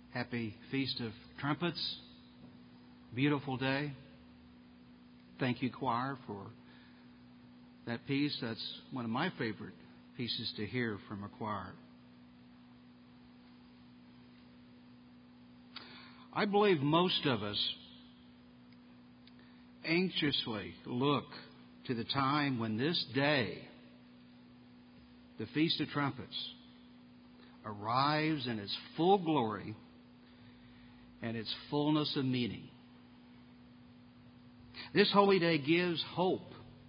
Happy Feast of Trumpets. Beautiful day. Thank you, choir, for that piece. That's one of my favorite pieces to hear from a choir. I believe most of us anxiously look to the time when this day, the Feast of Trumpets, arrives in its full glory and its fullness of meaning. This holy day gives hope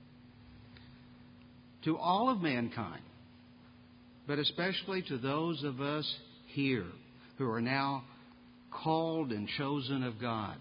to all of mankind, but especially to those of us here who are now called and chosen of God.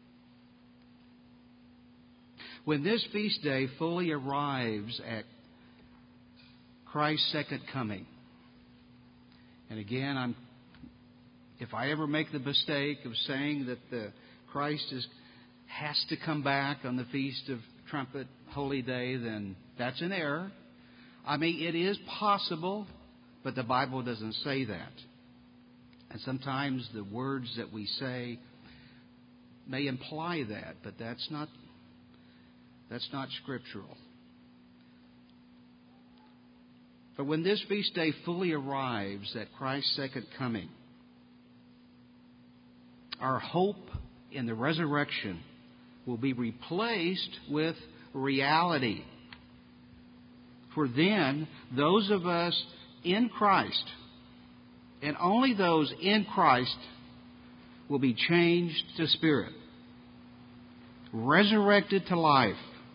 When this feast day fully arrives at Christ's second coming, and again, if I ever make the mistake of saying that the Christ has to come back on the Feast of Trumpet Holy Day, then that's an error. I mean, it is possible, but the Bible doesn't say that. And sometimes the words that we say may imply that, but that's not scriptural. But when this feast day fully arrives at Christ's second coming, our hope in the resurrection will be replaced with reality. For then, those of us in Christ, and only those in Christ, will be changed to spirit, resurrected to life.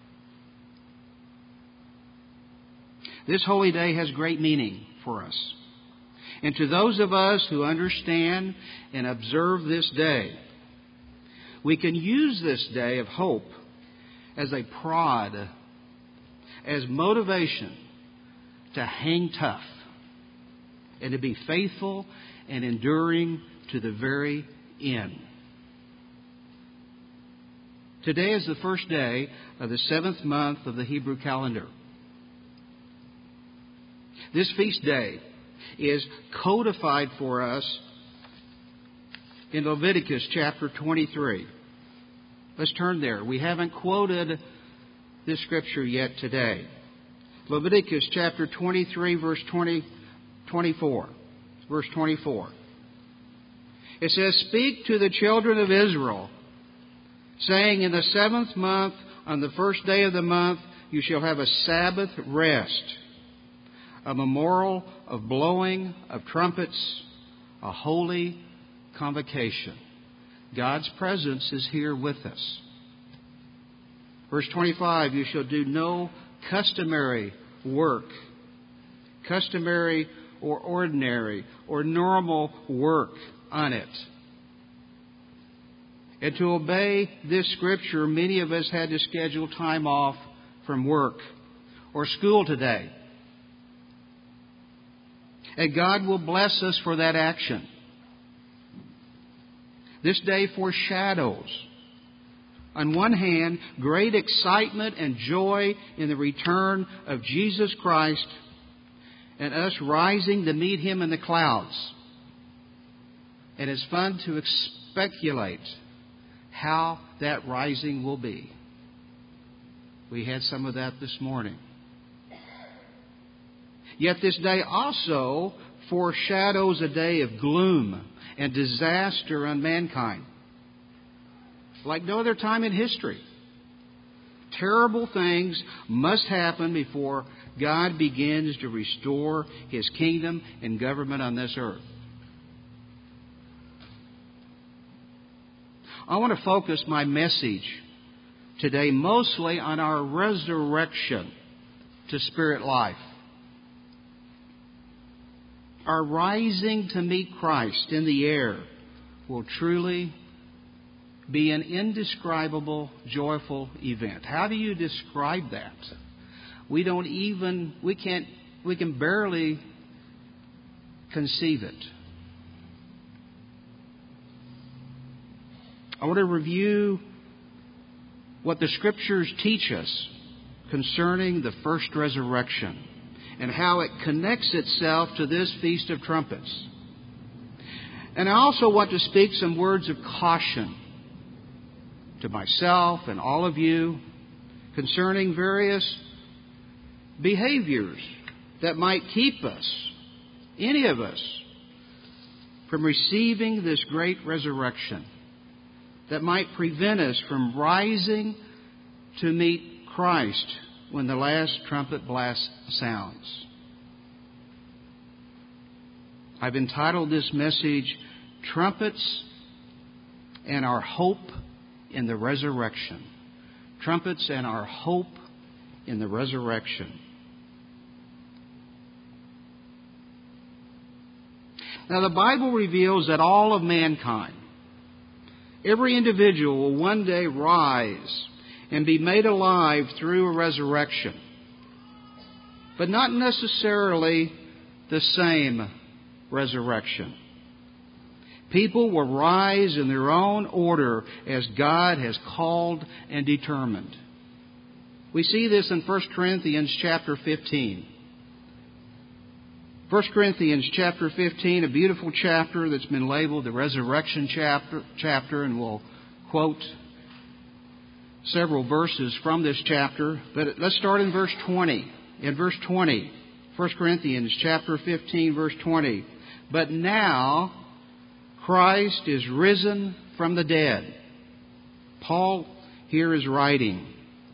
This holy day has great meaning for us. And to those of us who understand and observe this day, we can use this day of hope as a prod, as motivation to hang tough and to be faithful and enduring to the very end. Today is the first day of the 7th month of the Hebrew calendar. This feast day is codified for us in Leviticus chapter 23. Let's turn there. We haven't quoted this scripture yet today. Leviticus chapter 23, verse 24. Verse 24. It says, "Speak to the children of Israel, saying, in the 7th month, on the first day of the month, you shall have a Sabbath rest, a memorial of blowing of trumpets, a holy convocation." God's presence is here with us. Verse 25, "You shall do no customary work," customary or ordinary or normal work on it. And to obey this scripture, many of us had to schedule time off from work or school today. And God will bless us for that action. This day foreshadows, on one hand, great excitement and joy in the return of Jesus Christ and us rising to meet Him in the clouds. And it's fun to speculate how that rising will be. We had some of that this morning. Yet this day also foreshadows a day of gloom and disaster on mankind, like no other time in history. Terrible things must happen before God begins to restore His kingdom and government on this earth. I want to focus my message today mostly on our resurrection to spirit life. Our rising to meet Christ in the air will truly be an indescribable, joyful event. How do you describe that? We can barely conceive it. I want to review what the Scriptures teach us concerning the first resurrection and how it connects itself to this Feast of Trumpets. And I also want to speak some words of caution to myself and all of you concerning various behaviors that might keep us, any of us, from receiving this great resurrection, that might prevent us from rising to meet Christ when the last trumpet blast sounds. I've entitled this message, Trumpets and Our Hope in the Resurrection. Trumpets and Our Hope in the Resurrection. Now, the Bible reveals that all of mankind, every individual, will one day rise and be made alive through a resurrection. But not necessarily the same resurrection. People will rise in their own order as God has called and determined. We see this in 1 Corinthians chapter 15. 1 Corinthians chapter 15, a beautiful chapter that's been labeled the resurrection chapter, and we'll quote several verses from this chapter. But let's start in verse 20. In verse 20, 1 Corinthians chapter 15, verse 20. But now Christ is risen from the dead. Paul here is writing.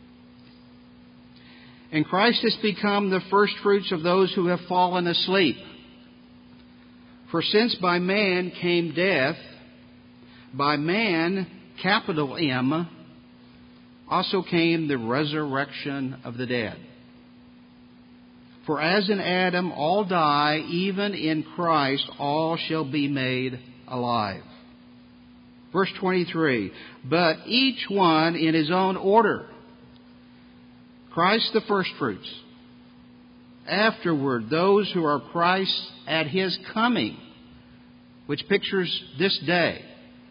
And Christ has become the firstfruits of those who have fallen asleep. For since by man came death, by man, capital M, also came the resurrection of the dead. For as in Adam all die, even in Christ all shall be made alive. Verse 23, but each one in his own order. Christ the firstfruits. Afterward, those who are Christ at His coming, which pictures this day.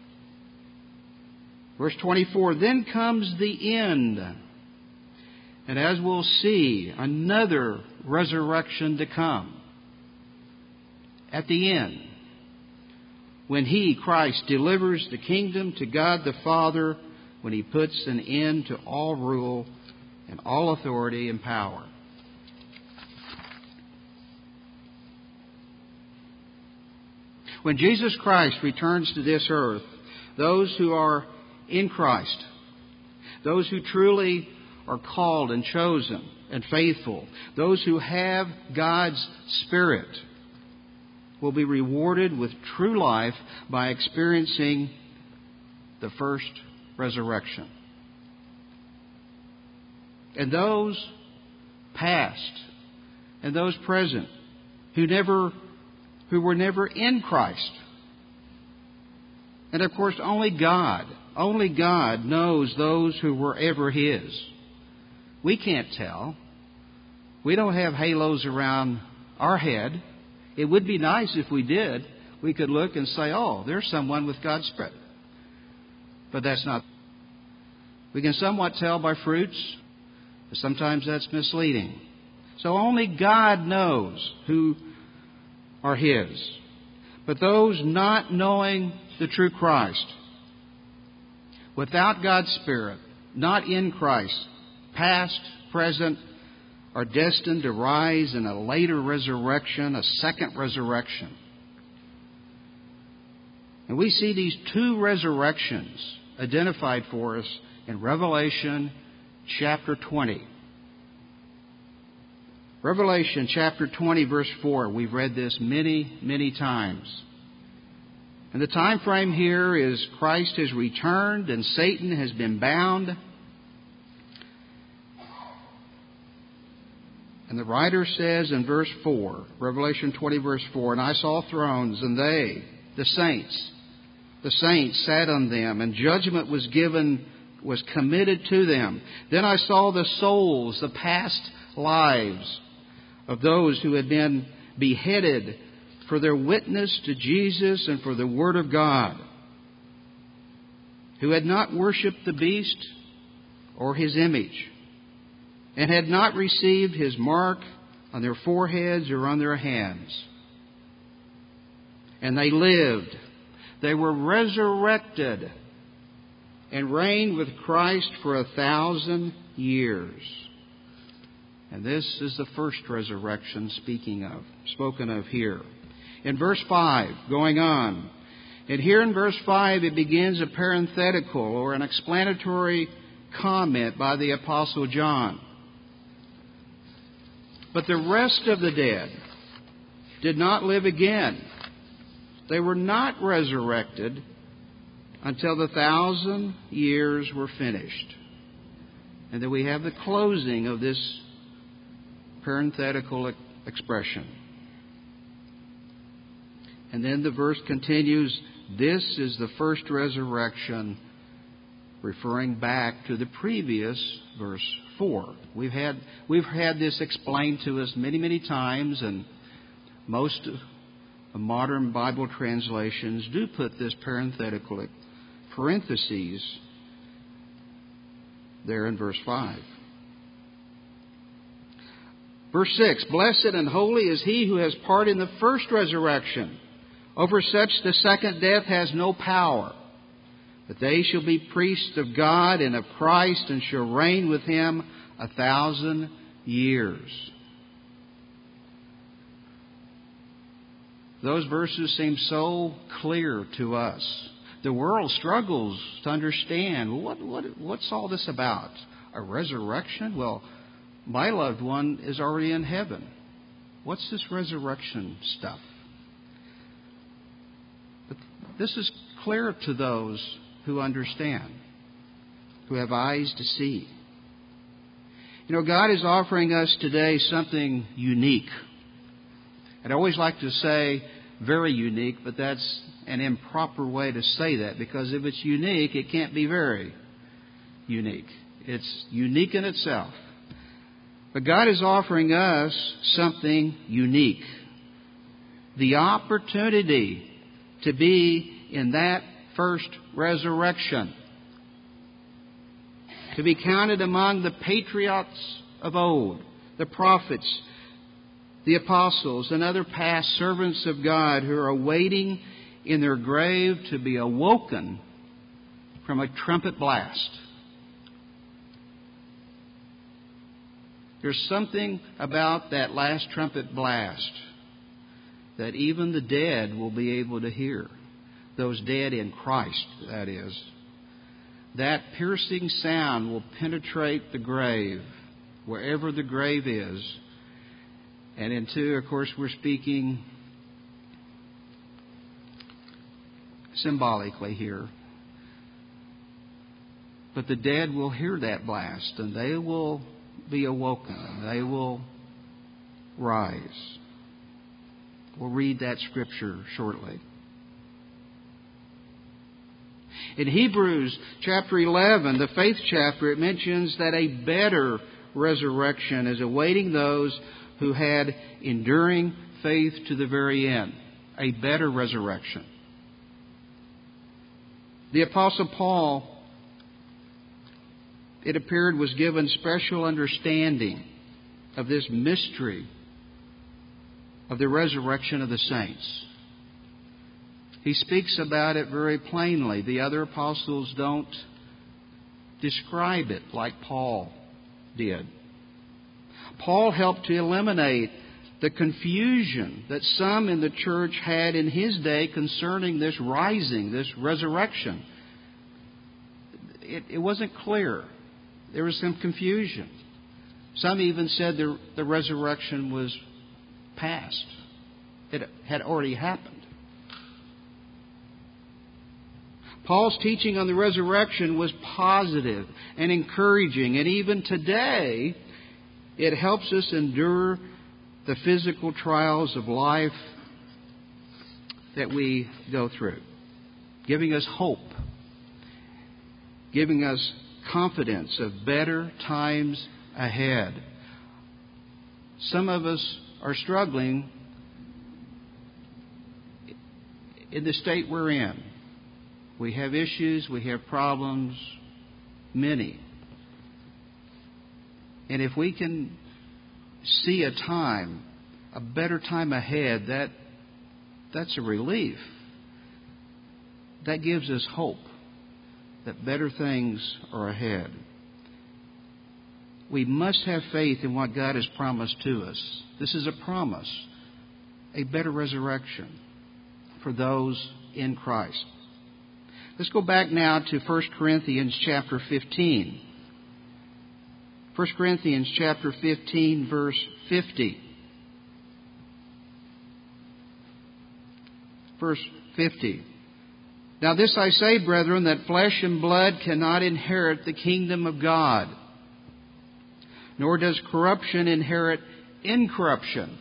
Verse 24, then comes the end. And as we'll see, another resurrection to come. At the end, when He, Christ, delivers the kingdom to God the Father, when He puts an end to all rule and all authority and power. When Jesus Christ returns to this earth, those who are in Christ, those who truly are called and chosen and faithful, those who have God's Spirit, will be rewarded with true life by experiencing the first resurrection. And those past and those present who were never in Christ. And of course, only God knows those who were ever His. We can't tell. We don't have halos around our head. It would be nice if we did. We could look and say, oh, there's someone with God's Spirit. But that's not. We can somewhat tell by fruits, but sometimes that's misleading. So only God knows who are His. But those not knowing the true Christ, without God's Spirit, not in Christ, past, present, are destined to rise in a later resurrection, a second resurrection. And we see these two resurrections identified for us in Revelation chapter 20. Revelation chapter 20, verse 4. We've read this many, many times. And the time frame here is Christ has returned and Satan has been bound. And the writer says in verse 4, Revelation 20, verse 4, and I saw thrones, and they, the saints sat on them, and judgment was committed to them. Then I saw the souls, the past lives of those who had been beheaded for their witness to Jesus and for the Word of God, who had not worshipped the beast or his image, and had not received his mark on their foreheads or on their hands. And they lived They were resurrected and reigned with Christ for 1,000 years. And this is the first resurrection spoken of here. In verse 5, going on. And here in verse 5, it begins a parenthetical or an explanatory comment by the Apostle John. But the rest of the dead did not live again. They were not resurrected until the 1,000 years were finished. And then we have the closing of this parenthetical expression. And then the verse continues, this is the first resurrection, referring back to the previous verse 4. We've had this explained to us many, many times, and most modern Bible translations do put this parenthetical parentheses there in verse 5. Verse 6, blessed and holy is he who has part in the first resurrection. Over such the second death has no power. But they shall be priests of God and of Christ, and shall reign with Him 1,000 years. Those verses seem so clear to us. The world struggles to understand, what's all this about? A resurrection? Well, my loved one is already in heaven. What's this resurrection stuff? But this is clear to those who understand, who have eyes to see. You know, God is offering us today something unique. I'd always like to say very unique, but that's an improper way to say that, because if it's unique, it can't be very unique. It's unique in itself. But God is offering us something unique. The opportunity to be in that first resurrection. To be counted among the patriots of old, the prophets, the apostles, and other past servants of God who are awaiting in their grave to be awoken from a trumpet blast. There's something about that last trumpet blast that even the dead will be able to hear. Those dead in Christ, that is. That piercing sound will penetrate the grave, wherever the grave is. And into, of course, we're speaking symbolically here. But the dead will hear that blast, and they will be awoken. They will rise. We'll read that scripture shortly. In Hebrews chapter 11, the faith chapter, it mentions that a better resurrection is awaiting those who had enduring faith to the very end. A better resurrection. The Apostle Paul, it appeared, was given special understanding of this mystery of the resurrection of the saints. He speaks about it very plainly. The other apostles don't describe it like Paul did. Paul helped to eliminate the confusion that some in the church had in his day concerning this rising, this resurrection. It wasn't clear. There was some confusion. Some even said the resurrection was past. It had already happened. Paul's teaching on the resurrection was positive and encouraging, and even today it helps us endure the physical trials of life that we go through, giving us hope, giving us confidence of better times ahead. Some of us are struggling in the state we're in. We have issues, we have problems, many. And if we can see a time, a better time ahead, that's a relief. that gives us hope that better things are ahead. We must have faith in what God has promised to us. This is a promise, a better resurrection for those in Christ. Let's go back now to 1 Corinthians chapter 15. 1 Corinthians chapter 15, verse 50. Verse 50. Now this I say, brethren, that flesh and blood cannot inherit the kingdom of God, nor does corruption inherit incorruption.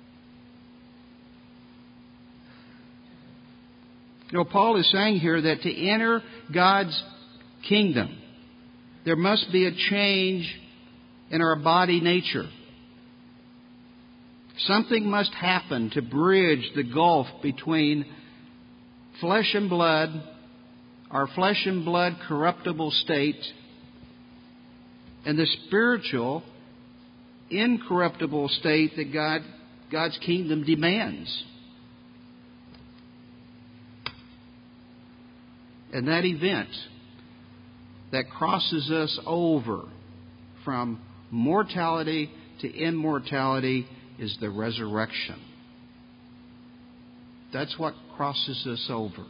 You know, Paul is saying here that to enter God's kingdom, there must be a change in our body nature. Something must happen to bridge the gulf between flesh and blood, our flesh and blood corruptible state, and the spiritual, incorruptible state that God's kingdom demands. And that event that crosses us over from mortality to immortality is the resurrection. That's what crosses us over.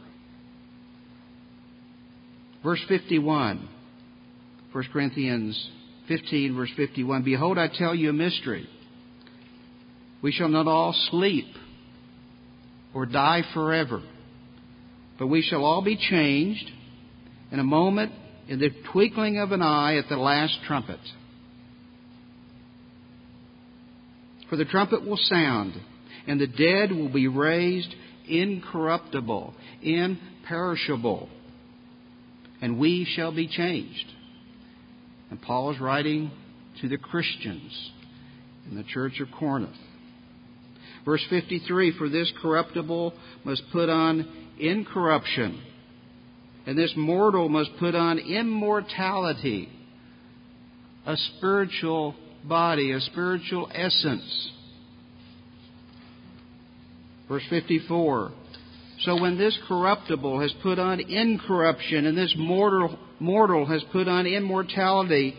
Verse 51, 1 Corinthians 15, verse 51. Behold, I tell you a mystery. We shall not all sleep or die forever, but we shall all be changed in a moment, in the twinkling of an eye, at the last trumpet. For the trumpet will sound, and the dead will be raised incorruptible, imperishable, and we shall be changed. And Paul is writing to the Christians in the church of Corinth. Verse 53, for this corruptible must put on incorruption, and this mortal must put on immortality, a spiritual body, a spiritual essence. Verse 54, so when this corruptible has put on incorruption, and this mortal has put on immortality.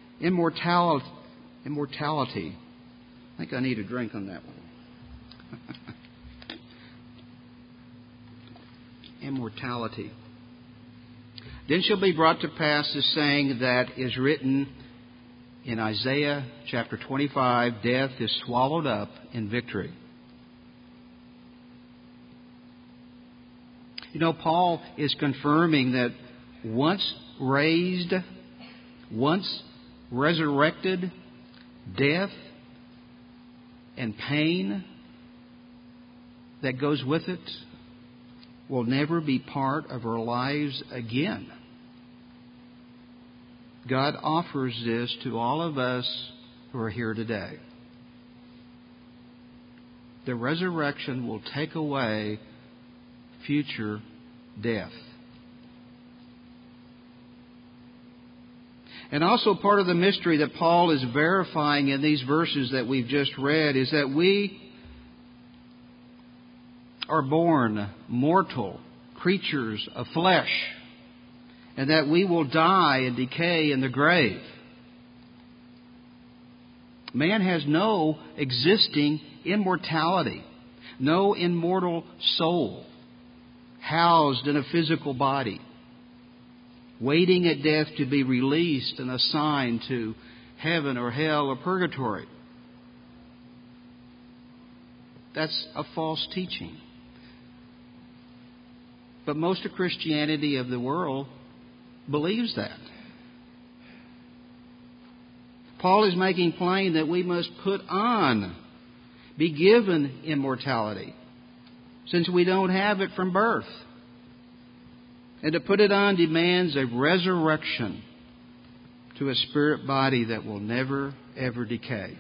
I think I need a drink on that one. Immortality. Then shall be brought to pass the saying that is written in Isaiah chapter 25, death is swallowed up in victory. You know, Paul is confirming that once raised, once resurrected, death and pain that goes with it will never be part of our lives again. God offers this to all of us who are here today. The resurrection will take away future death. And also part of the mystery that Paul is verifying in these verses that we've just read is that we are born mortal creatures of flesh, and that we will die and decay in the grave. Man has no existing immortality, no immortal soul housed in a physical body, waiting at death to be released and assigned to heaven or hell or purgatory. That's a false teaching. But most of Christianity of the world believes that. Paul is making plain that we must put on, be given immortality, since we don't have it from birth. And to put it on demands a resurrection to a spirit body that will never, ever decay.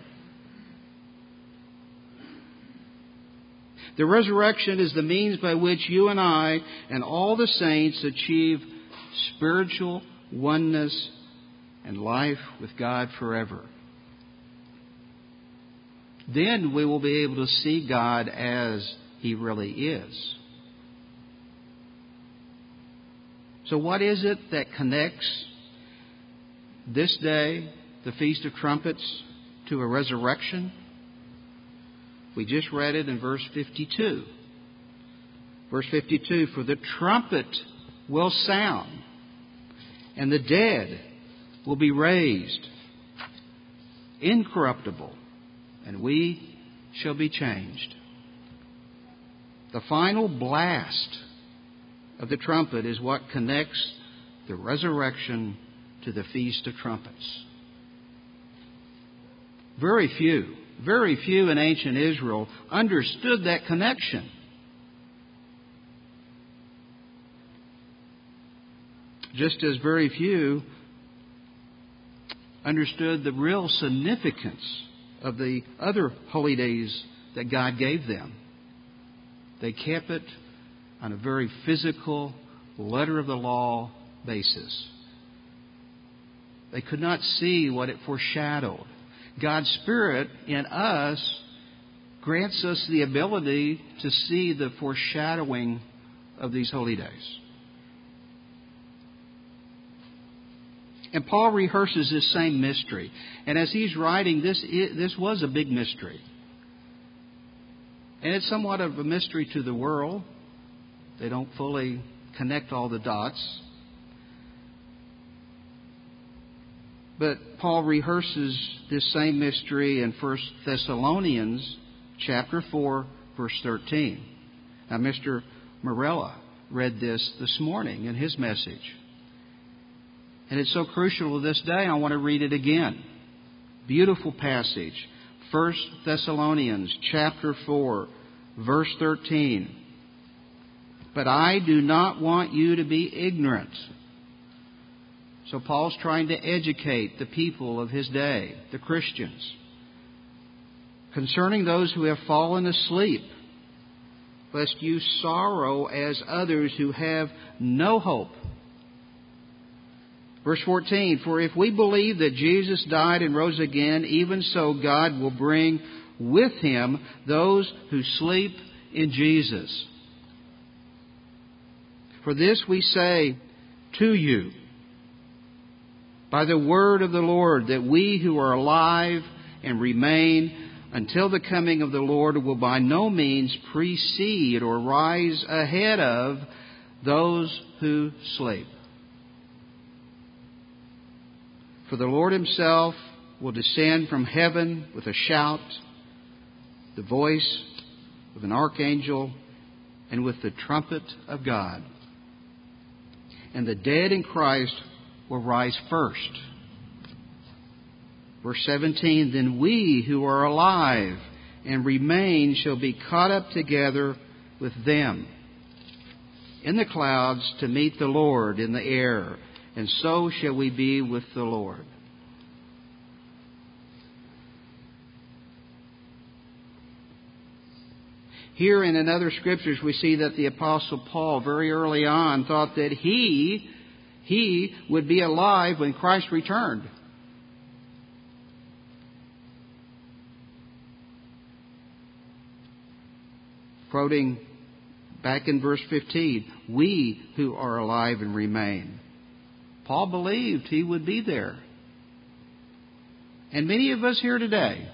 The resurrection is the means by which you and I and all the saints achieve spiritual oneness and life with God forever. Then we will be able to see God as He really is. So what is it that connects this day, the Feast of Trumpets, to a resurrection? We just read it in verse 52. Verse 52, for the trumpet will sound, and the dead will be raised incorruptible, and we shall be changed. The final blast of the trumpet is what connects the resurrection to the Feast of Trumpets. Very few in ancient Israel understood that connection. Just as very few understood the real significance of the other holy days that God gave them. They kept it on a very physical, letter of the law basis. They could not see what it foreshadowed. God's Spirit in us grants us the ability to see the foreshadowing of these holy days. And Paul rehearses this same mystery. And as he's writing, this was a big mystery. And it's somewhat of a mystery to the world. They don't fully connect all the dots. But Paul rehearses this same mystery in 1 Thessalonians chapter 4, verse 13. Now, Mr. Morella read this morning in his message. And it's so crucial to this day, I want to read it again. Beautiful passage. 1 Thessalonians chapter 4, verse 13. But I do not want you to be ignorant. So Paul's trying to educate the people of his day, the Christians, concerning those who have fallen asleep, lest you sorrow as others who have no hope. Verse 14, for if we believe that Jesus died and rose again, even so God will bring with Him those who sleep in Jesus. For this we say to you, by the word of the Lord, that we who are alive and remain until the coming of the Lord will by no means precede or rise ahead of those who sleep. For the Lord Himself will descend from heaven with a shout, the voice of an archangel, and with the trumpet of God. And the dead in Christ will rise first. Verse 17, then we who are alive and remain shall be caught up together with them in the clouds to meet the Lord in the air, and so shall we be with the Lord. Here and in other scriptures we see that the Apostle Paul very early on thought that he would be alive when Christ returned. Quoting back in verse 15, we who are alive and remain. Paul believed he would be there. And many of us here today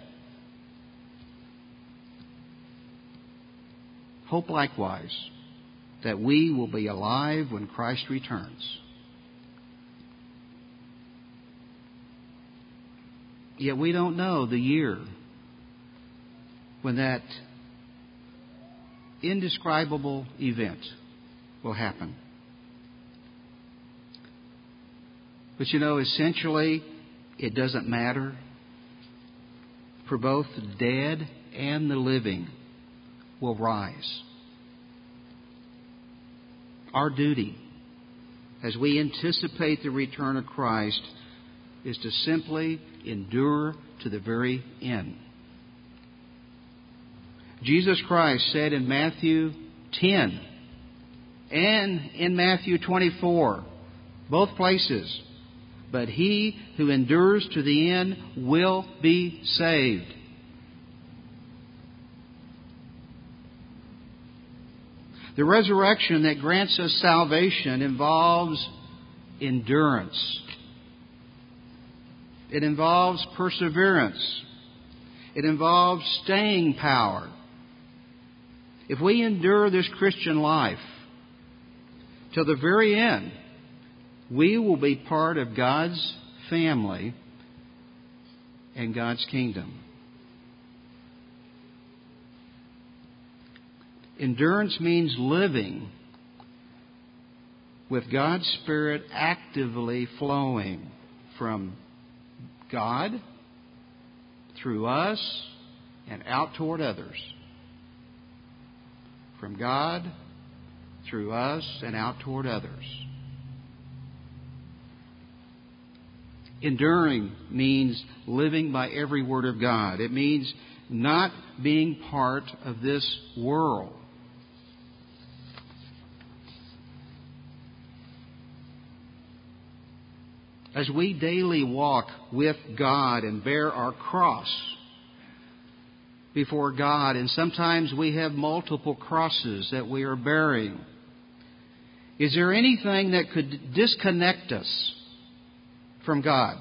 hope likewise that we will be alive when Christ returns. Yet we don't know the year when that indescribable event will happen. But essentially, it doesn't matter. For both the dead and the living will rise. Our duty, as we anticipate the return of Christ, is to simply endure to the very end. Jesus Christ said in Matthew 10 and in Matthew 24, both places, but he who endures to the end will be saved. The resurrection that grants us salvation involves endurance. It involves perseverance. It involves staying power. If we endure this Christian life till the very end, we will be part of God's family and God's kingdom. Endurance means living with God's Spirit actively flowing from God through us and out toward others. From God through us and out toward others. Enduring means living by every word of God. It means not being part of this world. As we daily walk with God and bear our cross before God, and sometimes we have multiple crosses that we are bearing, is there anything that could disconnect us from God?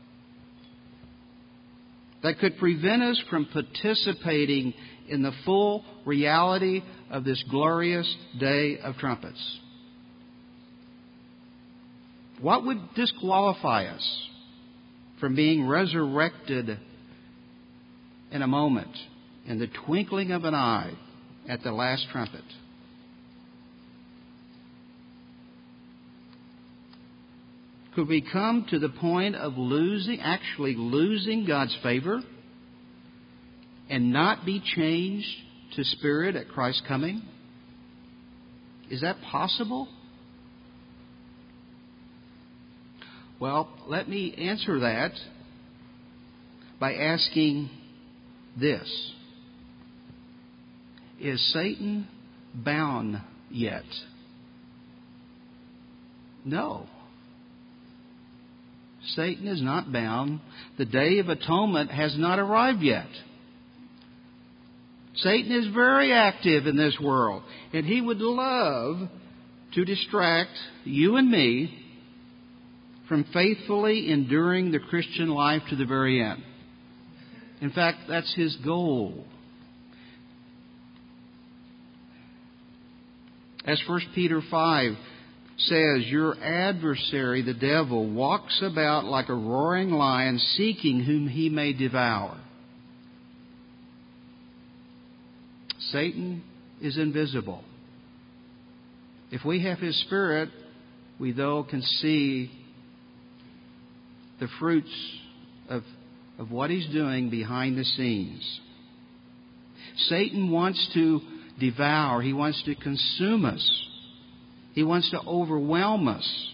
That could prevent us from participating in the full reality of this glorious day of trumpets? What would disqualify us from being resurrected in a moment, in the twinkling of an eye, at the last trumpet? Could we come to the point of actually losing God's favor and not be changed to spirit at Christ's coming? Is that possible? Well, let me answer that by asking this. Is Satan bound yet? No. Satan is not bound. The Day of Atonement has not arrived yet. Satan is very active in this world, and he would love to distract you and me from faithfully enduring the Christian life to the very end. In fact, that's his goal. As 1 Peter 5 says, your adversary, the devil, walks about like a roaring lion, seeking whom he may devour. Satan is invisible. If we have his Spirit, we though can see the fruits of what he's doing behind the scenes. Satan wants to devour. He wants to consume us. He wants to overwhelm us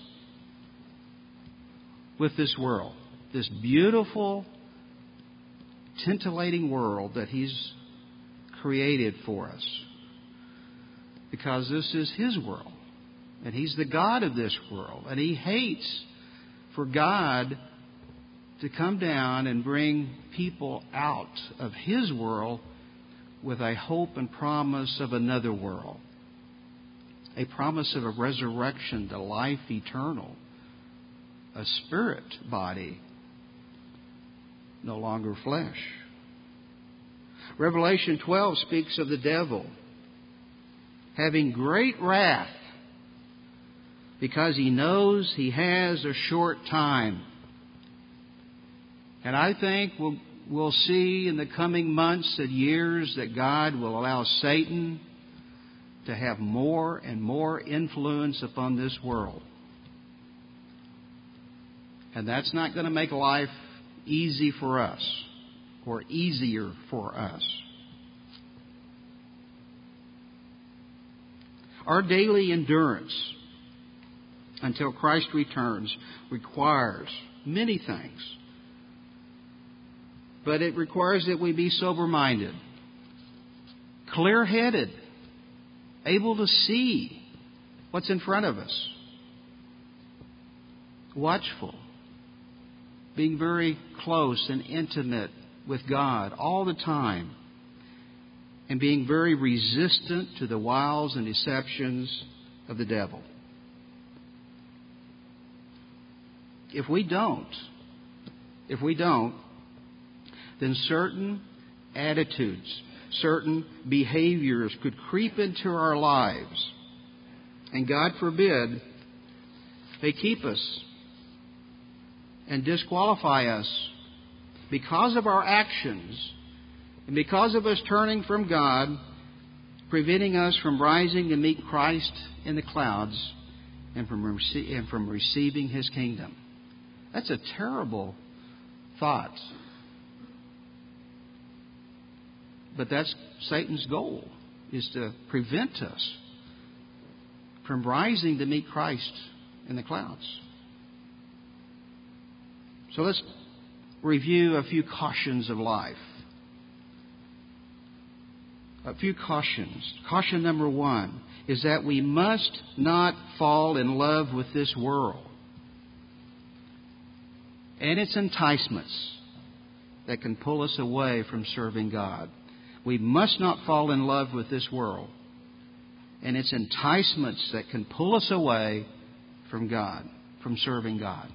with this world, this beautiful, titillating world that he's created for us. Because this is his world, and he's the God of this world, and he hates for God to come down and bring people out of his world with a hope and promise of another world. A promise of a resurrection to life eternal. A spirit body, no longer flesh. Revelation 12 speaks of the devil having great wrath because he knows he has a short time. And I think we'll see in the coming months and years that God will allow Satan to have more and more influence upon this world. And that's not going to make life easy for us or easier for us. Our daily endurance until Christ returns requires many things. But it requires that we be sober-minded, clear-headed, able to see what's in front of us, watchful, being very close and intimate with God all the time, and being very resistant to the wiles and deceptions of the devil. If we don't, then certain attitudes, certain behaviors could creep into our lives. And God forbid, they keep us and disqualify us because of our actions and because of us turning from God, preventing us from rising to meet Christ in the clouds and from receiving His kingdom. That's a terrible thought. But that's Satan's goal, is to prevent us from rising to meet Christ in the clouds. So let's review a few cautions of life. A few cautions. Caution number 1 is that we must not fall in love with this world and its enticements that can pull us away from serving God. We must not fall in love with this world and its enticements that can pull us away from God, from serving God.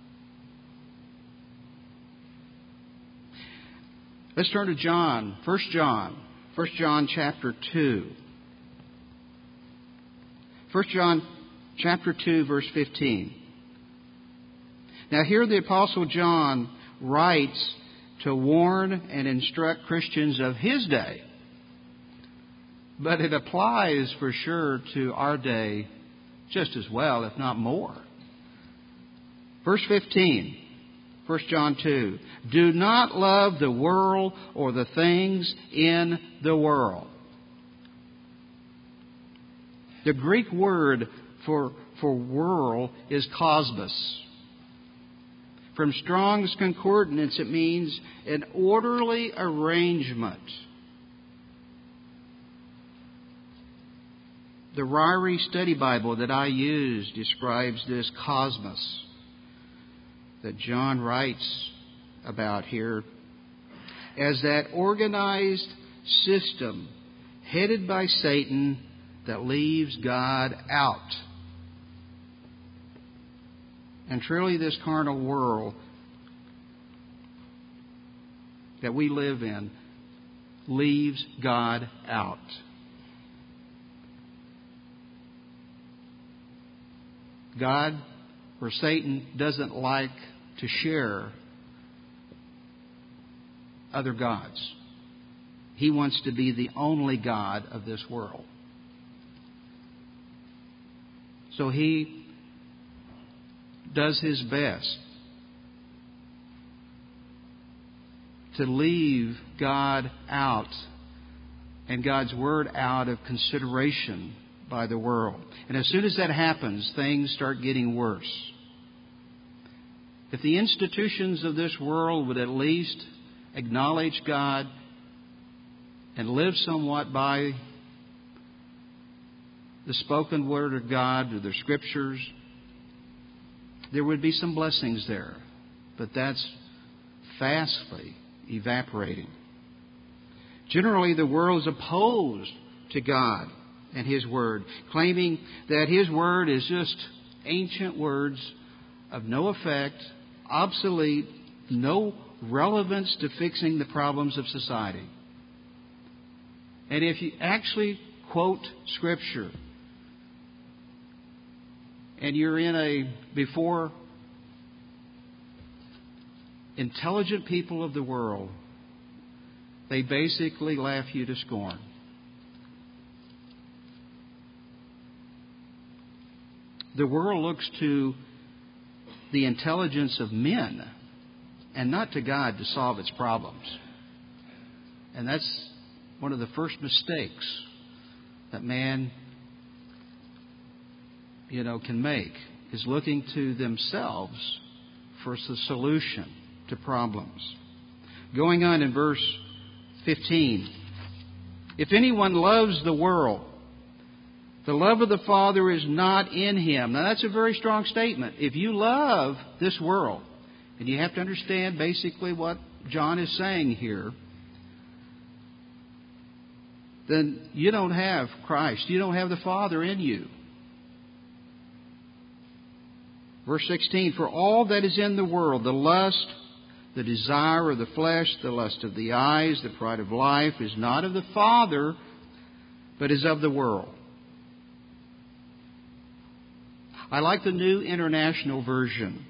Let's turn to John, 1 John chapter 2. 1 John chapter 2, verse 15. Now here the Apostle John writes to warn and instruct Christians of his day. But it applies for sure to our day just as well, if not more. Verse 15, 1 John 2. Do not love the world or the things in the world. The Greek word for world is cosmos. From Strong's Concordance, it means an orderly arrangement. The Ryrie Study Bible that I use describes this cosmos that John writes about here as that organized system headed by Satan that leaves God out. And truly this carnal world that we live in leaves God out. God, or Satan, doesn't like to share other gods. He wants to be the only God of this world. So he does his best to leave God out and God's Word out of consideration by the world. And as soon as that happens, things start getting worse. If the institutions of this world would at least acknowledge God and live somewhat by the spoken Word of God or the Scriptures, there would be some blessings there. But that's fastly evaporating. Generally, the world is opposed to God and His Word, claiming that His Word is just ancient words of no effect, obsolete, no relevance to fixing the problems of society. And if you actually quote Scripture, and you're before intelligent people of the world, they basically laugh you to scorn. The world looks to the intelligence of men and not to God to solve its problems. And that's one of the first mistakes that man can make, is looking to themselves for the solution to problems. Going on in verse 15. If anyone loves the world, the love of the Father is not in him. Now that's a very strong statement. If you love this world, and you have to understand basically what John is saying here, then you don't have Christ. You don't have the Father in you. Verse 16, for all that is in the world, the lust, the desire of the flesh, the lust of the eyes, the pride of life, is not of the Father, but is of the world. I like the New International Version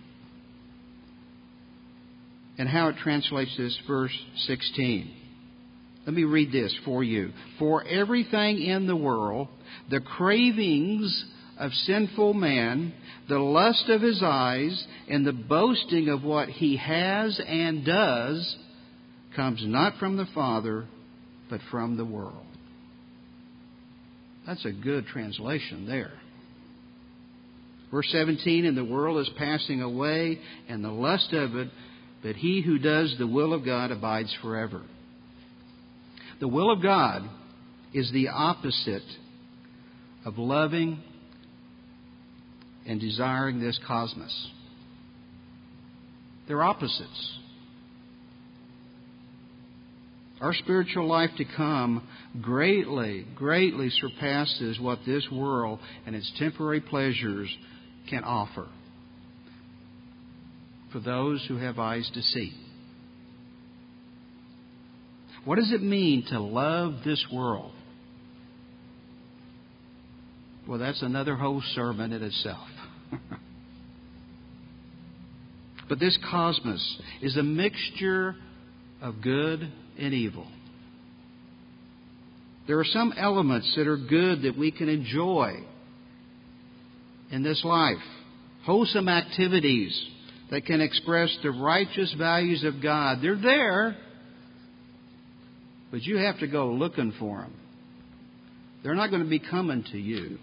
and how it translates this verse 16. Let me read this for you. For everything in the world, the cravings of sinful man, the lust of his eyes, and the boasting of what he has and does, comes not from the Father, but from the world. That's a good translation there. Verse 17, and the world is passing away, and the lust of it, but he who does the will of God abides forever. The will of God is the opposite of loving and desiring this cosmos. They're opposites. Our spiritual life to come greatly, greatly surpasses what this world and its temporary pleasures can offer for those who have eyes to see. What does it mean to love this world? Well, that's another whole sermon in itself. But this cosmos is a mixture of good and evil. There are some elements that are good that we can enjoy in this life. Wholesome activities that can express the righteous values of God. They're there, but you have to go looking for them. They're not going to be coming to you.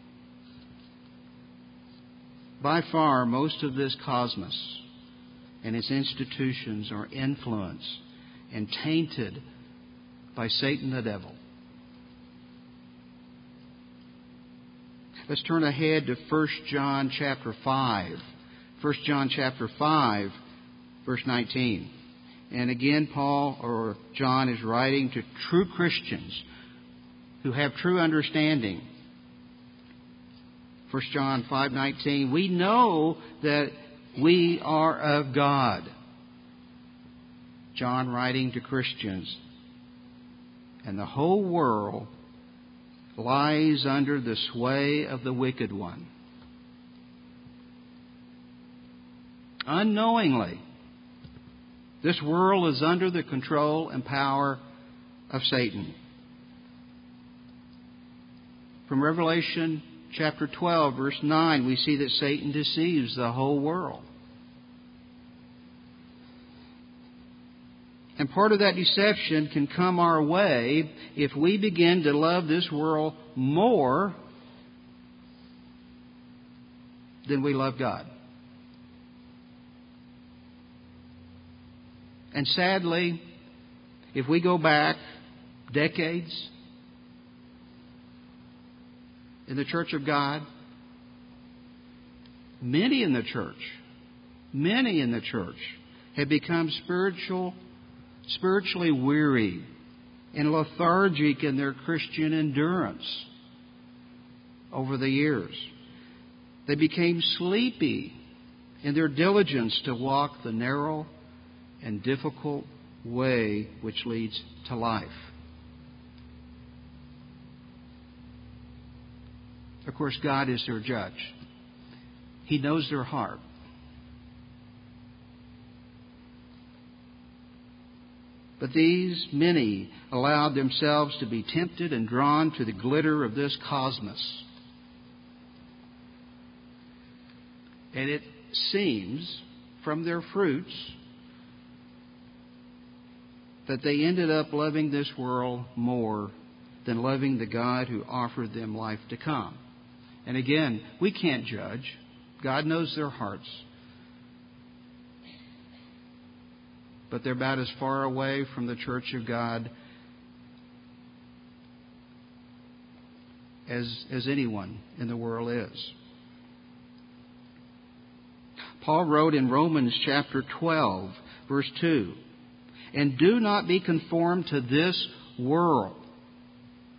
By far, most of this cosmos and its institutions are influenced and tainted by Satan the devil. Let's turn ahead to 1 John chapter 5. 1 John chapter 5, verse 19. And again, John is writing to true Christians who have true understanding. 1 John 5:19, we know that we are of God. John writing to Christians. And the whole world lies under the sway of the wicked one. Unknowingly, this world is under the control and power of Satan. From Revelation chapter 12, verse 9, we see that Satan deceives the whole world. And part of that deception can come our way if we begin to love this world more than we love God. And sadly, if we go back decades in the Church of God, many in the church have become spiritually weary and lethargic in their Christian endurance over the years. They became sleepy in their diligence to walk the narrow and difficult way which leads to life. Of course, God is their judge. He knows their heart. But these many allowed themselves to be tempted and drawn to the glitter of this cosmos. And it seems from their fruits that they ended up loving this world more than loving the God who offered them life to come. And again, we can't judge. God knows their hearts. But they're about as far away from the church of God as anyone in the world is. Paul wrote in Romans chapter 12, verse 2, and do not be conformed to this world,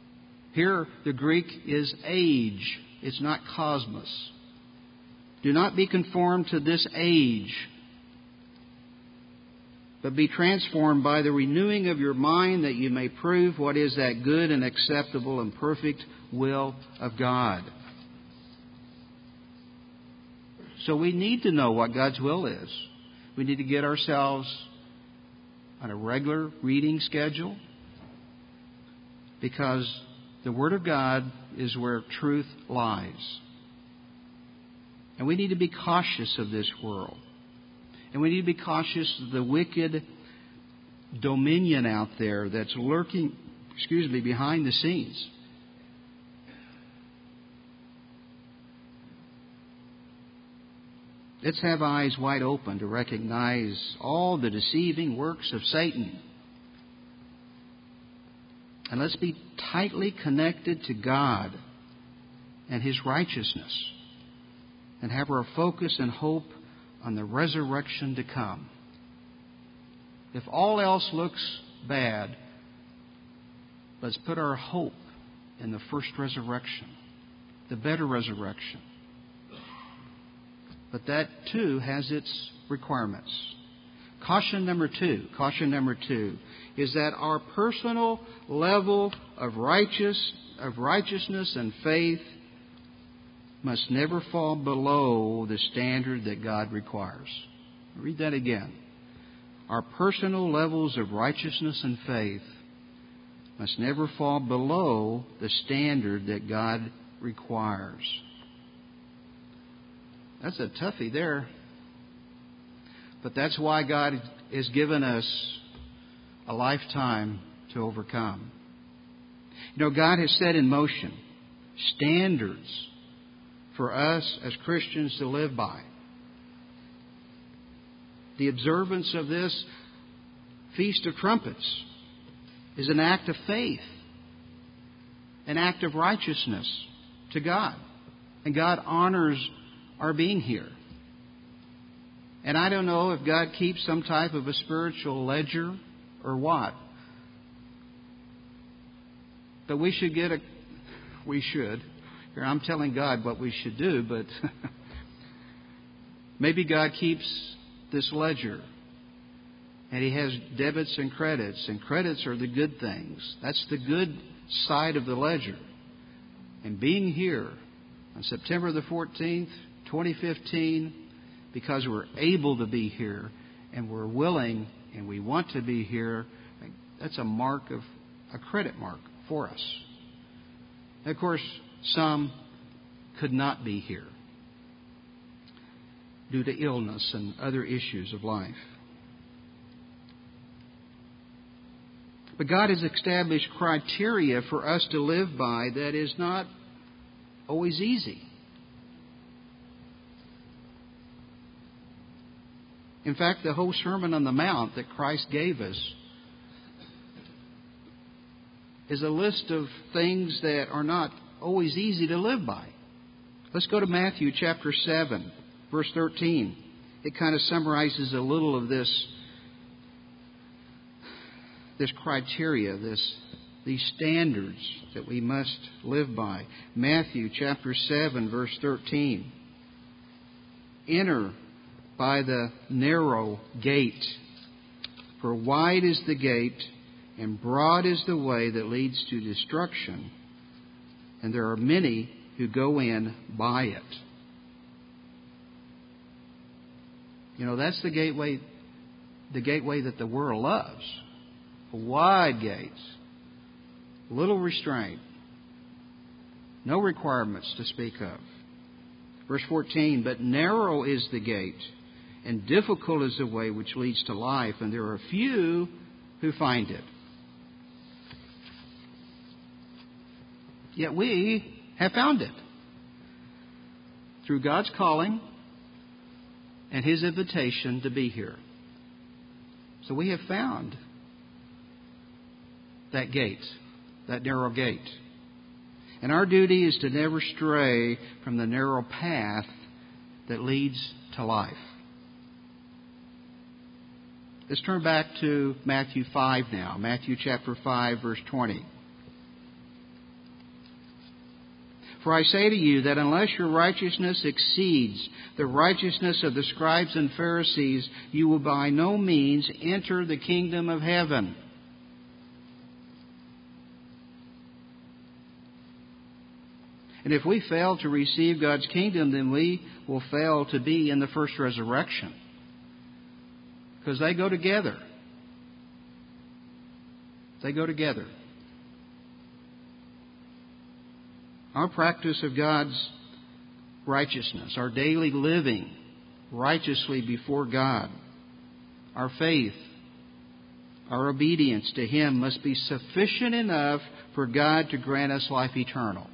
Here, the Greek is age. It's not cosmos. Do not be conformed to this age, but be transformed by the renewing of your mind, that you may prove what is that good and acceptable and perfect will of God. So we need to know what God's will is. We need to get ourselves on a regular reading schedule, because the Word of God is where truth lies. And we need to be cautious of this world. And we need to be cautious of the wicked dominion out there that's lurking, behind the scenes. Let's have eyes wide open to recognize all the deceiving works of Satan. And let's be tightly connected to God and His righteousness, and have our focus and hope on the resurrection to come. If all else looks bad, let's put our hope in the first resurrection, the better resurrection. But that, too, has its requirements. Caution number two is that our personal level of righteousness and faith must never fall below the standard that God requires. I'll read that again. Our personal levels of righteousness and faith must never fall below the standard that God requires. That's a toughie there. But that's why God has given us a lifetime to overcome. God has set in motion standards for us as Christians to live by. The observance of this Feast of Trumpets is an act of faith, an act of righteousness to God. And God honors our being here. And I don't know if God keeps some type of a spiritual ledger or what. But we should. Here, I'm telling God what we should do, but maybe God keeps this ledger. And He has debits and credits. And credits are the good things. That's the good side of the ledger. And being here on September the 14th, 2015, because we're able to be here and we're willing and we want to be here, that's a credit mark for us. And of course, some could not be here due to illness and other issues of life. But God has established criteria for us to live by that is not always easy. In fact, the whole Sermon on the Mount that Christ gave us is a list of things that are not always easy to live by. Let's go to Matthew chapter 7, verse 13. It kind of summarizes a little of this criteria, these standards that we must live by. Matthew chapter 7, verse 13. Enter by the narrow gate, for wide is the gate and broad is the way that leads to destruction, and there are many who go in by it. That's the gateway that the world loves. Wide gates, little restraint, no requirements to speak of. Verse 14, but narrow is the gate, and difficult is the way which leads to life, and there are few who find it. Yet we have found it through God's calling and His invitation to be here. So we have found that gate, that narrow gate. And our duty is to never stray from the narrow path that leads to life. Let's turn back to Matthew 5 now. Matthew chapter 5, verse 20. For I say to you that unless your righteousness exceeds the righteousness of the scribes and Pharisees, you will by no means enter the kingdom of heaven. And if we fail to receive God's kingdom, then we will fail to be in the first resurrection. Because they go together. They go together. Our practice of God's righteousness, our daily living righteously before God, our faith, our obedience to Him must be sufficient enough for God to grant us life eternal.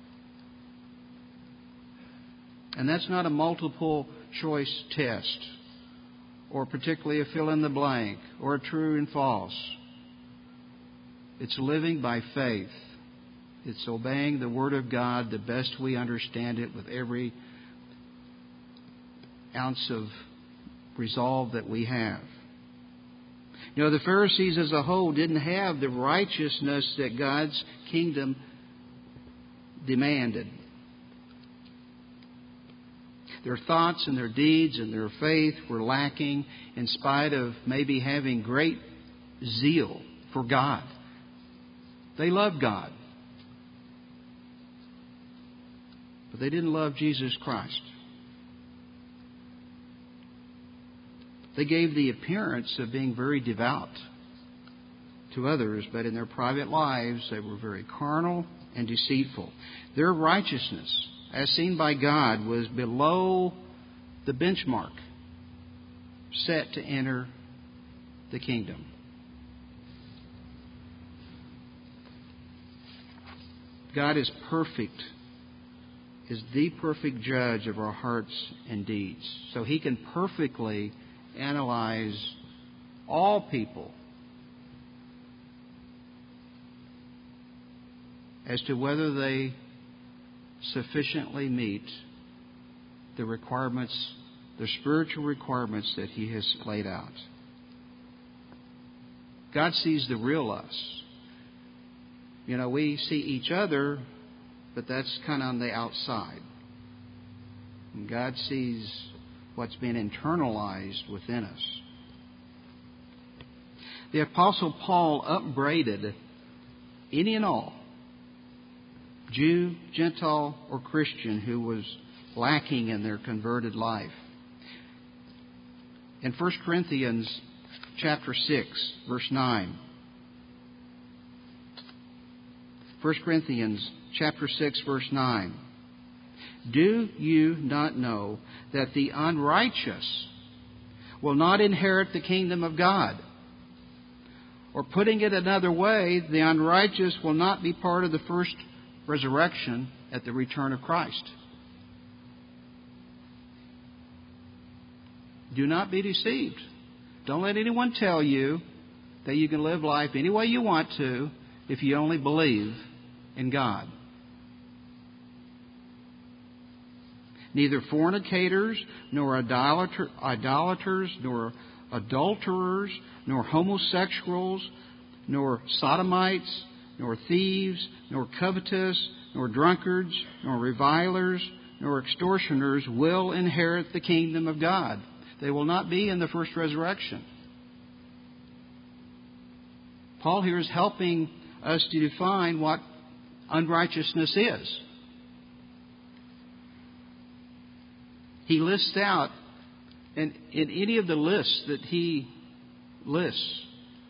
And that's not a multiple choice test, or particularly a fill in the blank, or a true and false. It's living by faith. It's obeying the Word of God the best we understand it with every ounce of resolve that we have. You know, the Pharisees as a whole didn't have the righteousness that God's kingdom demanded. Their thoughts and their deeds and their faith were lacking in spite of maybe having great zeal for God. They loved God. But they didn't love Jesus Christ. They gave the appearance of being very devout to others, but in their private lives they were very carnal and deceitful. Their righteousness, as seen by God, was below the benchmark set to enter the kingdom. God is perfect, is the perfect judge of our hearts and deeds. So He can perfectly analyze all people as to whether they sufficiently meet the requirements, the spiritual requirements that He has laid out. God sees the real us. You know, we see each other, but that's kind of on the outside. And God sees what's been internalized within us. The Apostle Paul upbraided any and all, Jew, Gentile, or Christian, who was lacking in their converted life. In 1 Corinthians chapter 6, verse 9. 1 Corinthians chapter 6, verse 9. Do you not know that the unrighteous will not inherit the kingdom of God? Or putting it another way, the unrighteous will not be part of the first resurrection at the return of Christ. Do not be deceived. Don't let anyone tell you that you can live life any way you want to if you only believe in God. Neither fornicators, nor idolaters, nor adulterers, nor homosexuals, nor sodomites, nor thieves, nor covetous, nor drunkards, nor revilers, nor extortioners will inherit the kingdom of God. They will not be in the first resurrection. Paul here is helping us to define what unrighteousness is. He lists out, and in any of the lists that he lists,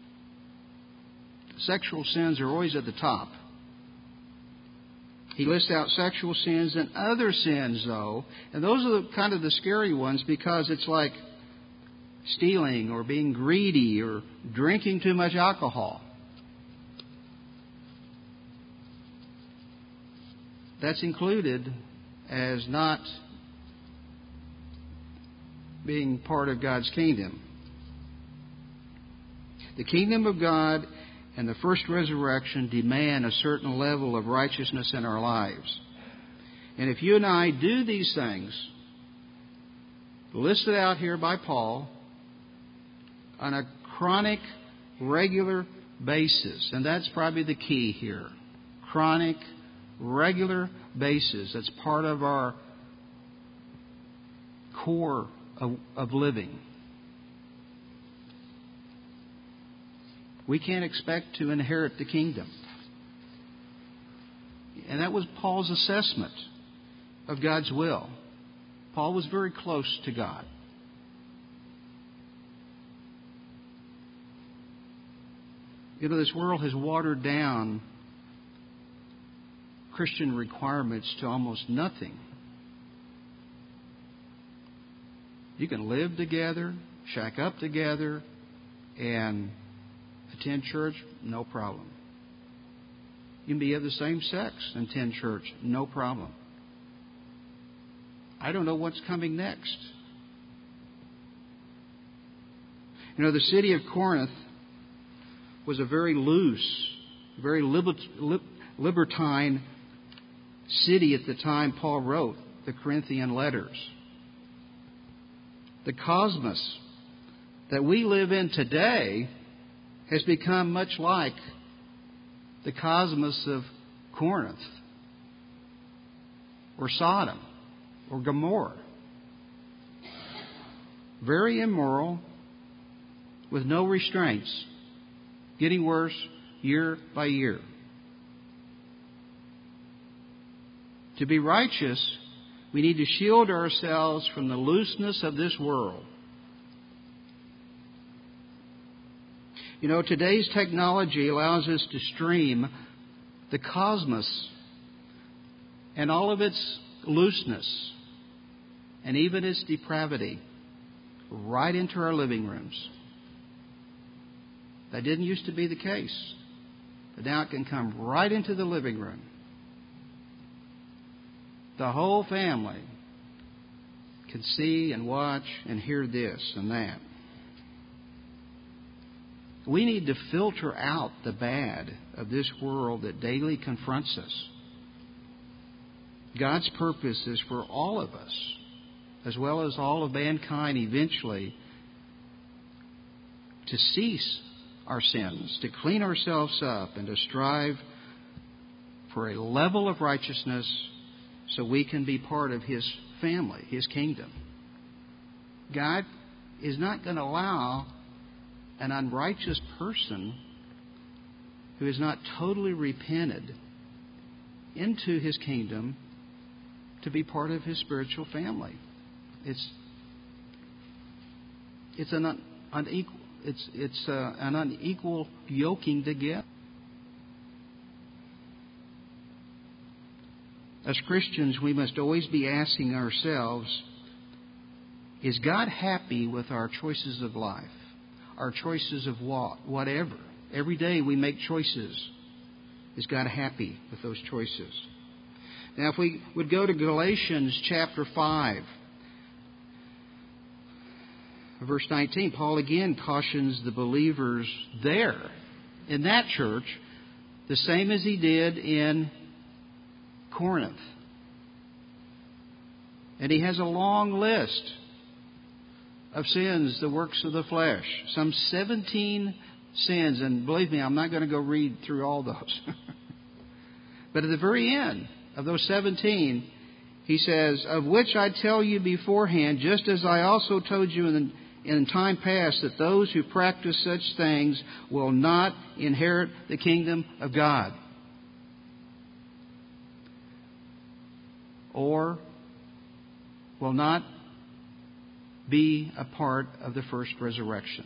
sexual sins are always at the top. He lists out sexual sins and other sins, though, and those are kind of the scary ones, because it's like stealing or being greedy or drinking too much alcohol. That's included as not being part of God's kingdom. The kingdom of God and the first resurrection demand a certain level of righteousness in our lives. And if you and I do these things, listed out here by Paul, on a chronic, regular basis, and that's probably the key here, chronic, regular basis. That's part of our core of living. We can't expect to inherit the kingdom. And that was Paul's assessment of God's will. Paul was very close to God. You know, this world has watered down Christian requirements to almost nothing. You can live together, shack up together, and attend church, no problem. You can be of the same sex and attend church, no problem. I don't know what's coming next. You know, the city of Corinth was a very loose, very libertine city at the time Paul wrote the Corinthian letters. The cosmos that we live in today has become much like the cosmos of Corinth or Sodom or Gomorrah. Very immoral, with no restraints, getting worse year by year. To be righteous, we need to shield ourselves from the looseness of this world. You know, today's technology allows us to stream the cosmos and all of its looseness and even its depravity right into our living rooms. That didn't used to be the case, but now it can come right into the living room. The whole family can see and watch and hear this and that. We need to filter out the bad of this world that daily confronts us. God's purpose is for all of us, as well as all of mankind eventually, to cease our sins, to clean ourselves up, and to strive for a level of righteousness so we can be part of His family, His kingdom. God is not going to allow an unrighteous person who is not totally repented into His kingdom to be part of His spiritual family. It's an unequal yoking together. As Christians, we must always be asking ourselves, is God happy with our choices of life? Our choices of whatever. Every day we make choices. Is God happy with those choices? Now, if we would go to Galatians chapter 5, verse 19, Paul again cautions the believers there in that church the same as he did in Corinth. And he has a long list of sins, the works of the flesh. Some 17 sins. And believe me, I'm not going to go read through all those. But at the very end of those 17, he says, of which I tell you beforehand, just as I also told you in time past, that those who practice such things will not inherit the kingdom of God. Or will not be a part of the first resurrection.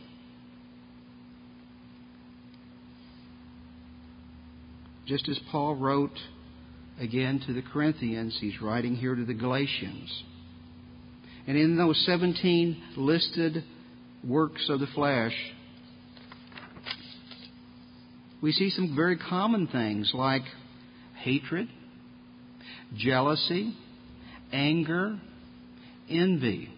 Just as Paul wrote again to the Corinthians, he's writing here to the Galatians. And in those 17 listed works of the flesh, we see some very common things like hatred, jealousy, anger, envy.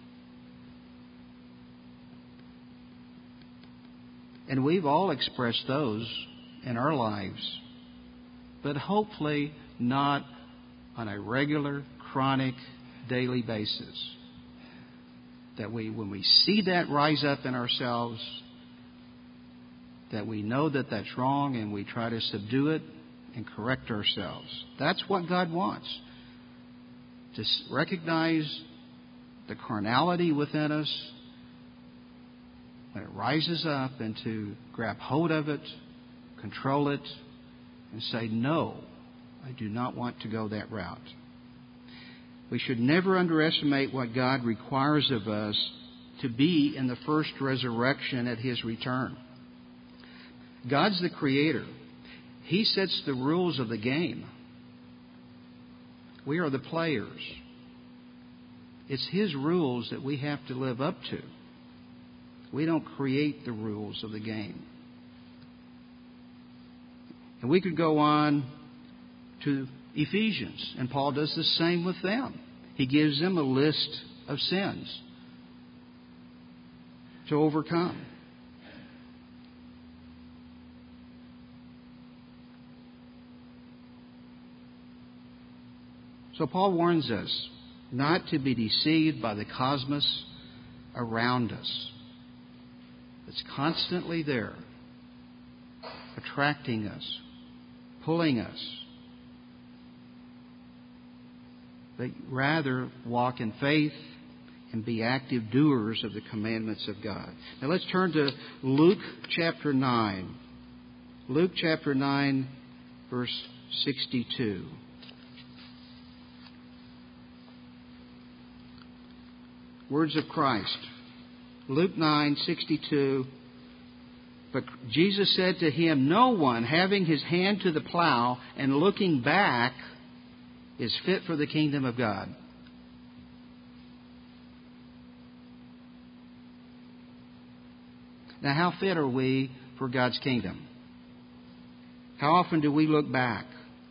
And we've all expressed those in our lives, but hopefully not on a regular, chronic, daily basis. That when we see that rise up in ourselves, that we know that that's wrong and we try to subdue it and correct ourselves. That's what God wants. To recognize the carnality within us when it rises up, and to grab hold of it, control it, and say, no, I do not want to go that route. We should never underestimate what God requires of us to be in the first resurrection at His return. God's the Creator. He sets the rules of the game. We are the players. It's His rules that we have to live up to. We don't create the rules of the game. And we could go on to Ephesians, and Paul does the same with them. He gives them a list of sins to overcome. So Paul warns us not to be deceived by the cosmos around us. It's constantly there, attracting us, pulling us. But rather walk in faith and be active doers of the commandments of God. Now let's turn to Luke chapter 9. Luke chapter 9, verse 62. Words of Christ. Luke 9:62. But Jesus said to him, no one having his hand to the plow and looking back is fit for the kingdom of God. Now, how fit are we for God's kingdom? How often do we look back?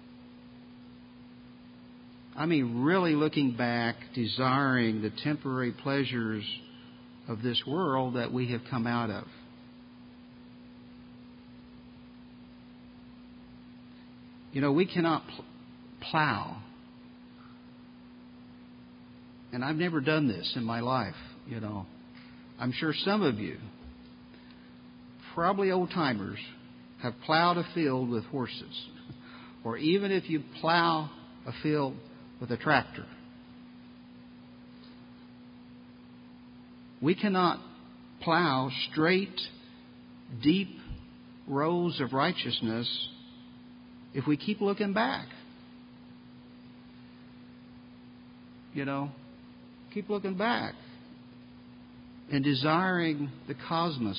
I mean, really looking back, desiring the temporary pleasures of this world that we have come out of. You know, we cannot plow. And I've never done this in my life, you know. I'm sure some of you, probably old-timers, have plowed a field with horses. Or even if you plow a field with a tractor. We cannot plow straight, deep rows of righteousness if we keep looking back. You know, keep looking back and desiring the cosmos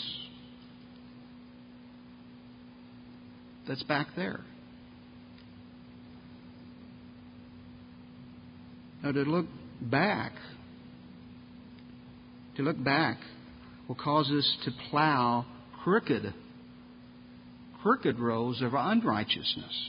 that's back there. Now, to look back will cause us to plow crooked rows of unrighteousness.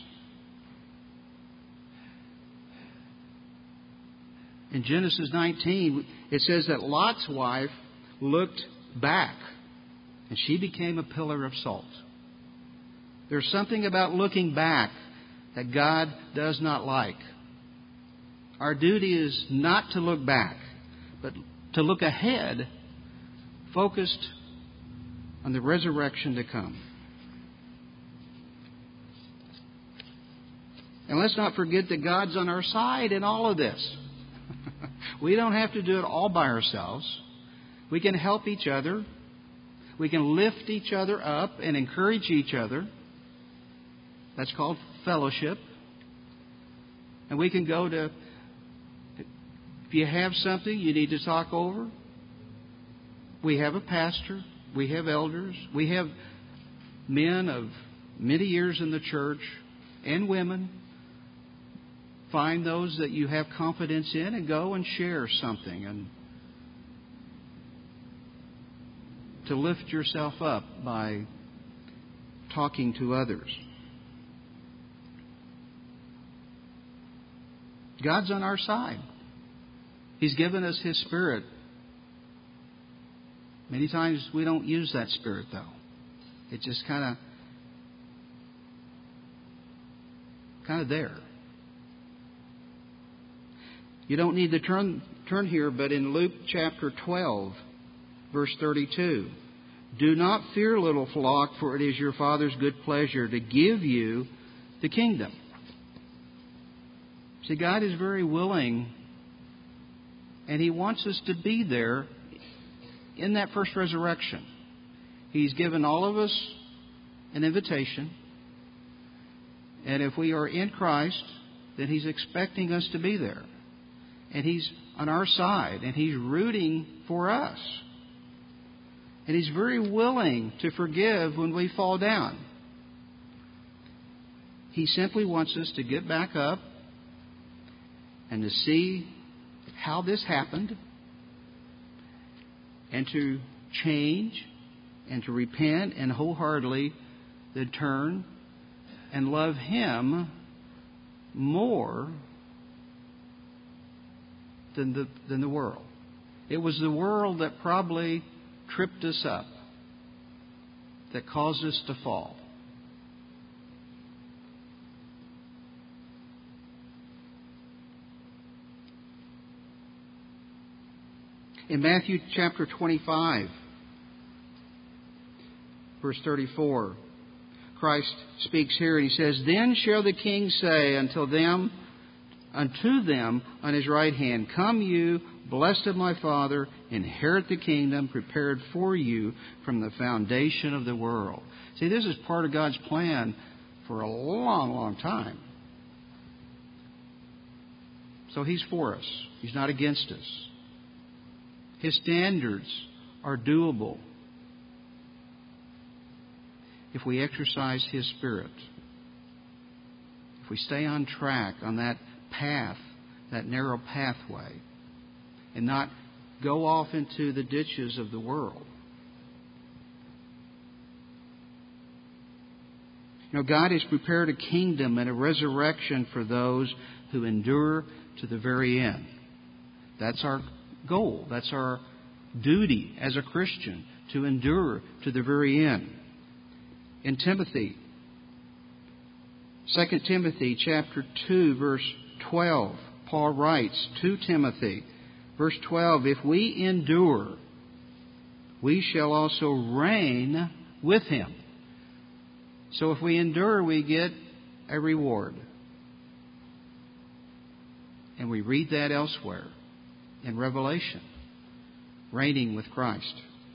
In Genesis 19, it says that Lot's wife looked back, and she became a pillar of salt. There's something about looking back that God does not like. Our duty is not to look back, but to look ahead, focused on the resurrection to come. And let's not forget that God's on our side in all of this. We don't have to do it all by ourselves. We can help each other. We can lift each other up and encourage each other. That's called fellowship. And we can go to, if you have something you need to talk over, we have a pastor, we have elders, we have men of many years in the church and women. Find those that you have confidence in and go and share something and to lift yourself up by talking to others. God's on our side. He's given us His Spirit. Many times we don't use that Spirit, though. It's just kind of there. You don't need to turn here, but in Luke chapter 12, verse 32, do not fear, little flock, for it is your Father's good pleasure to give you the kingdom. See, God is very willing, and He wants us to be there in that first resurrection. He's given all of us an invitation. And if we are in Christ, then He's expecting us to be there. And He's on our side, and He's rooting for us. And He's very willing to forgive when we fall down. He simply wants us to get back up and to see how this happened, and to change and to repent and wholeheartedly then turn and love Him more than the world. It was the world that probably tripped us up, that caused us to fall. In Matthew chapter 25, verse 34, Christ speaks here and He says, "Then shall the King say unto them on His right hand, Come you, blessed of my Father, inherit the kingdom prepared for you from the foundation of the world." See, this is part of God's plan for a long, long time. So He's for us. He's not against us. His standards are doable if we exercise His Spirit. If we stay on track on that path, that narrow pathway, and not go off into the ditches of the world. You know, God has prepared a kingdom and a resurrection for those who endure to the very end. That's our goal. That's our duty as a Christian, to endure to the very end. In Timothy, 2 Timothy chapter 2, verse 12, Paul writes to Timothy, verse 12, "If we endure, we shall also reign with Him." So if we endure, we get a reward. And we read that elsewhere in Revelation, reigning with Christ.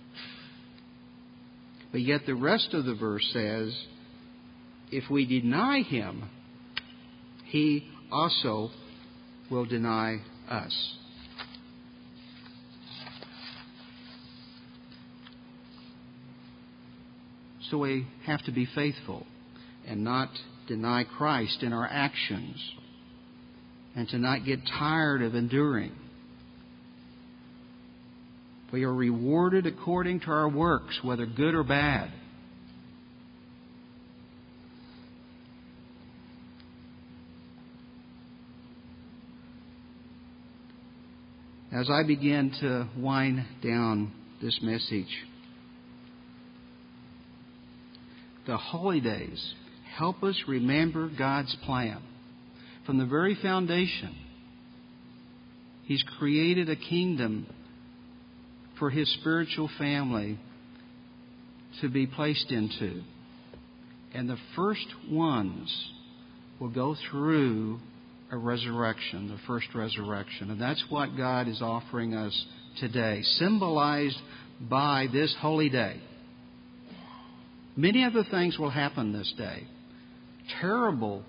But yet the rest of the verse says, if we deny Him, He also will deny us. So we have to be faithful and not deny Christ in our actions, and to not get tired of enduring. We are rewarded according to our works, whether good or bad. As I begin to wind down this message, the holy days help us remember God's plan. From the very foundation, He's created a kingdom for His spiritual family to be placed into. And the first ones will go through a resurrection, the first resurrection. And that's what God is offering us today, symbolized by this holy day. Many other things will happen this day. Terrible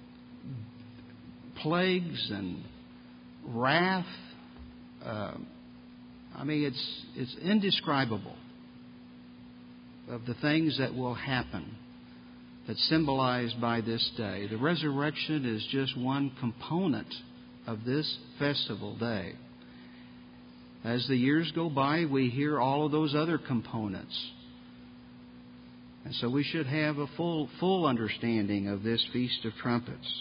plagues and wrath. It's indescribable of the things that will happen that's symbolized by this day. The resurrection is just one component of this festival day. As the years go by, we hear all of those other components. And so we should have a full understanding of this Feast of Trumpets.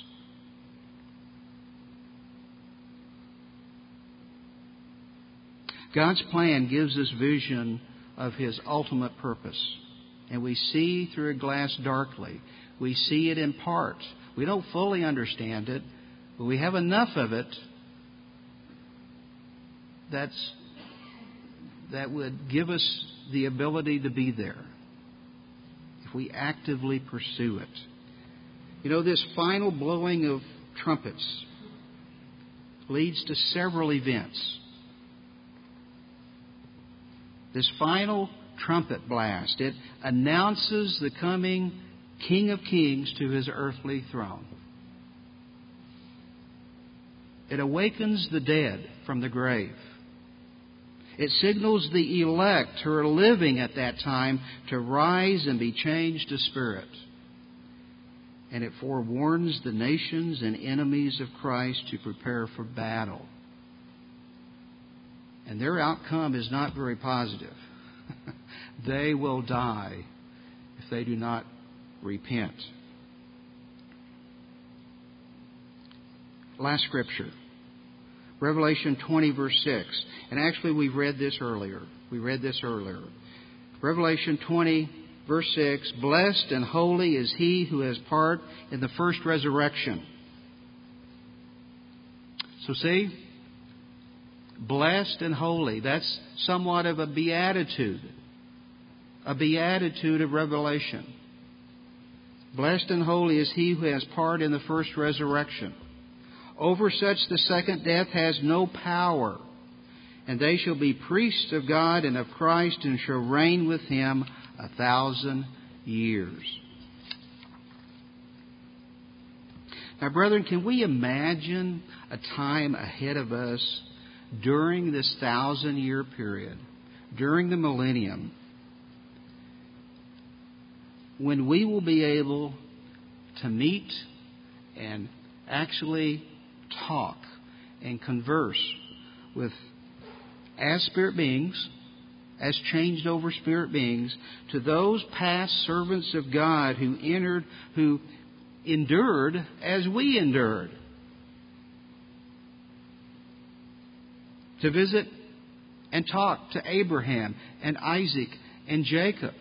God's plan gives us vision of His ultimate purpose. And we see through a glass darkly. We see it in part. We don't fully understand it, but we have enough of it that would give us the ability to be there if we actively pursue it. You know, this final blowing of trumpets leads to several events. This final trumpet blast, it announces the coming King of Kings to His earthly throne. It awakens the dead from the grave. It signals the elect who are living at that time to rise and be changed to spirit. And it forewarns the nations and enemies of Christ to prepare for battle. And their outcome is not very positive. They will die if they do not repent. Last scripture. Revelation 20, verse 6. And actually, we've read this earlier. Revelation 20, verse 6. Blessed and holy is he who has part in the first resurrection. So see, blessed and holy. That's somewhat of a beatitude. A beatitude of Revelation. Blessed and holy is he who has part in the first resurrection. Over such the second death has no power, and they shall be priests of God and of Christ, and shall reign with Him 1,000 years. Now, brethren, can we imagine a time ahead of us during this 1,000-year period, during the millennium, when we will be able to meet and actually talk and converse with, as spirit beings, as changed over spirit beings, to those past servants of God who endured as we endured. To visit and talk to Abraham and Isaac and Jacob.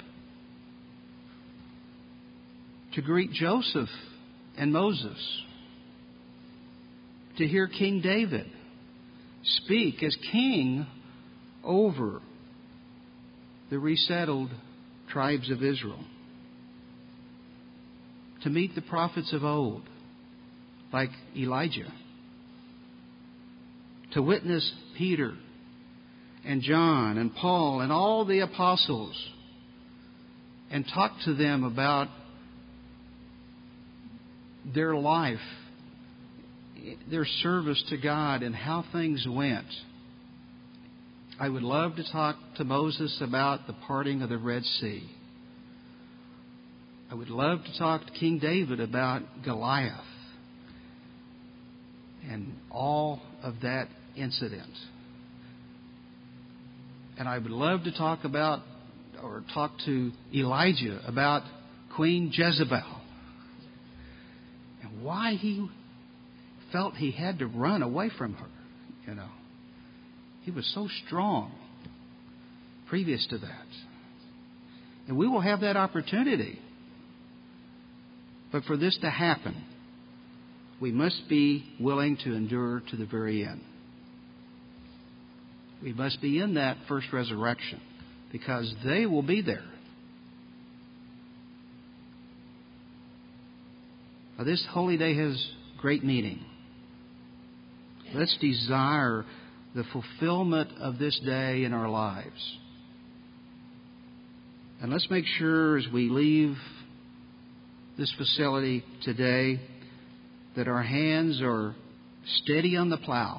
To greet Joseph and Moses. To hear King David speak as king over the resettled tribes of Israel. To meet the prophets of old, like Elijah. To witness Peter and John and Paul and all the apostles and talk to them about their life, their service to God, and how things went. I would love to talk to Moses about the parting of the Red Sea. I would love to talk to King David about Goliath and all of that incident. And I would love to talk to Elijah about Queen Jezebel and why he felt he had to run away from her. You know, he was so strong previous to that. And we will have that opportunity. But for this to happen, we must be willing to endure to the very end. We must be in that first resurrection, because they will be there. Now, this holy day has great meaning. Let's desire the fulfillment of this day in our lives. And let's make sure as we leave this facility today that our hands are steady on the plow.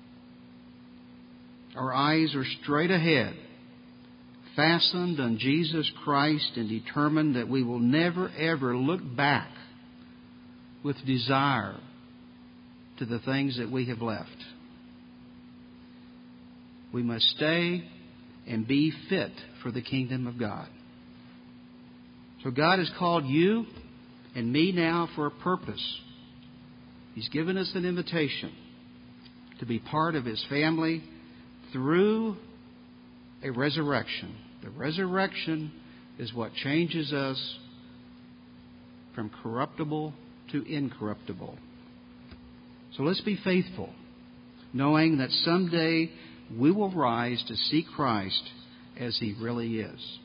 Our eyes are straight ahead, fastened on Jesus Christ, and determined that we will never, ever look back with desire to the things that we have left. We must stay and be fit for the kingdom of God. So God has called you and me now for a purpose. He's given us an invitation to be part of His family through a resurrection. The resurrection is what changes us from corruptible to incorruptible. So let's be faithful, knowing that someday we will rise to see Christ as He really is.